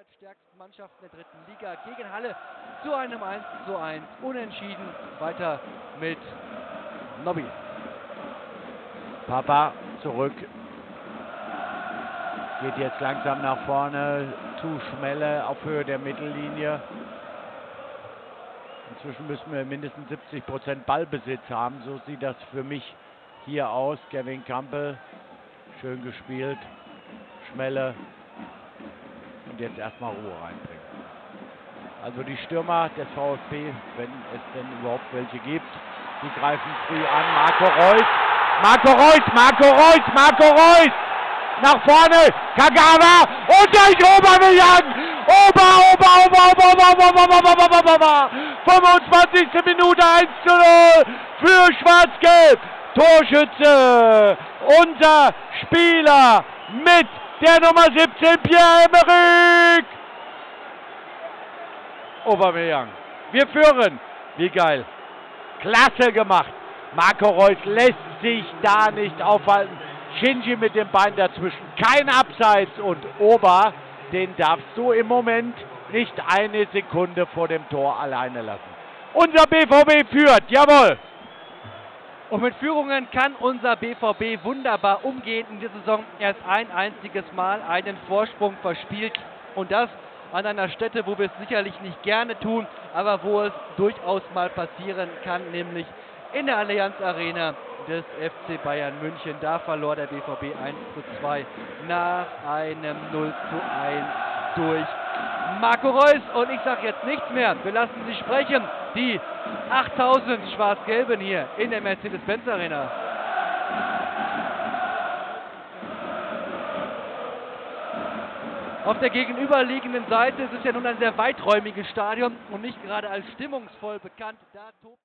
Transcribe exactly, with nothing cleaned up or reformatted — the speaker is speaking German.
zweitstärksten Mannschaften der dritten Liga gegen Halle zu einem eins zu eins unentschieden. Weiter mit Nobby. Papa zurück. Geht jetzt langsam nach vorne zu Schmelle auf Höhe der Mittellinie. Inzwischen müssen wir mindestens siebzig Prozent Ballbesitz haben. So sieht das für mich hier aus. Kevin Campbell. Schön gespielt. Schmelle. Und jetzt erstmal Ruhe reinbringen. Also die Stürmer des VfB, wenn es denn überhaupt welche gibt, die greifen früh an. Marco Reus. Marco Reus, Marco Reus, Marco Reus. Nach vorne, Kagawa und durch Aubameyang. Ober, Ober, Ober, Ober, Ober, Ober, Ober, Ober, Ober, Ober. fünfundzwanzigste Minute eins zu null für Schwarz-Gelb. Torschütze, unser Spieler mit der Nummer siebzehn, Pierre-Emerick Aubameyang. Wir führen. Wie geil. Klasse gemacht. Marco Reus lässt sich da nicht aufhalten. Shinji mit dem Bein dazwischen. Kein Abseits und Ober, den darfst du im Moment nicht eine Sekunde vor dem Tor alleine lassen. Unser B V B führt. Jawohl. Und mit Führungen kann unser B V B wunderbar umgehen. In dieser Saison erst ein einziges Mal einen Vorsprung verspielt. Und das an einer Stätte, wo wir es sicherlich nicht gerne tun, aber wo es durchaus mal passieren kann, nämlich in der Allianz Arena des F C Bayern München. Da verlor der B V B eins zu zwei nach einem null zu eins durch Marco Reus. Und ich sage jetzt nichts mehr. Wir lassen Sie sprechen. Die achttausend Schwarz-Gelben hier in der Mercedes-Benz Arena. Auf der gegenüberliegenden Seite ist es ja nun ein sehr weiträumiges Stadion und nicht gerade als stimmungsvoll bekannt. Da tobt